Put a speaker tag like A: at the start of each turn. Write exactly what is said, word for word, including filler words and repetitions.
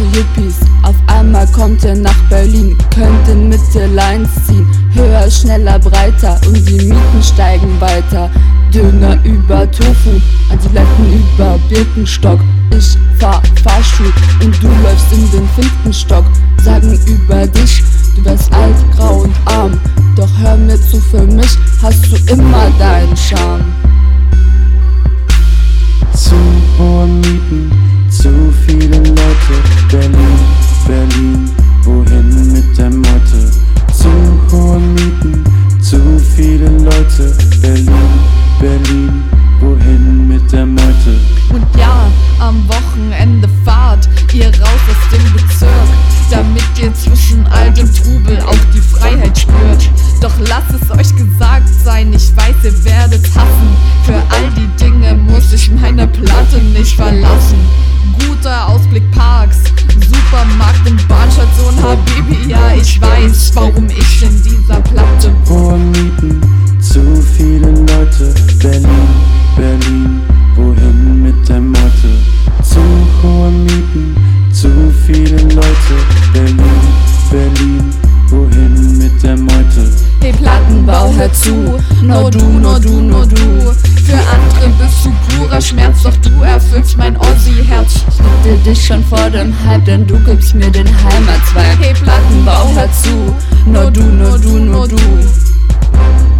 A: Yuppies. Auf einmal kommt er nach Berlin, könnte in Mitte Lines ziehen. Höher, schneller, breiter und die Mieten steigen weiter. Döner über Tofu, Adiletten über Birkenstock. Ich fahr Fahrstuhl und du läufst in den fünften Stock. Sagen über dich, du wärst alt, grau und arm. Doch hör mir zu, für mich hast du immer deinen Charme.
B: Zu hohe Mieten, zu viele Leute. Berlin, Berlin, wohin mit der Meute? Zu hohe Mieten, zu viele Leute. Berlin, Berlin, wohin mit der Meute?
C: Und ja, am Wochenende fahrt ihr raus aus dem Bezirk, damit ihr zwischen all dem Trubel auch die Freiheit spürt. Doch lasst es euch gesagt sein, ich weiß, ihr werdet hassen. Für all die Dinge muss ich meine Platte nicht verlassen. Guter Ausblick, Parks, Supermarkt und Bahnstation, Habibi, ja ich weiß, warum ich in dieser Platte.
B: Hohe Mieten, zu viele Leute. Berlin, Berlin, wohin mit der Meute? Zu hohe Mieten, zu viele Leute. Berlin, Berlin, wohin mit der Meute?
A: Hey Plattenbau, hör zu, nur du, nur du, nur du.
C: Für andere bist du purer Schmerz, doch du erfüllst mein Ossi-Herz.
A: Ich liebte dich schon vor dem Hype, denn du gibst mir den Heimatzweig.
C: Hey Plattenbau, hör zu,
A: nur du, nur du, nur du.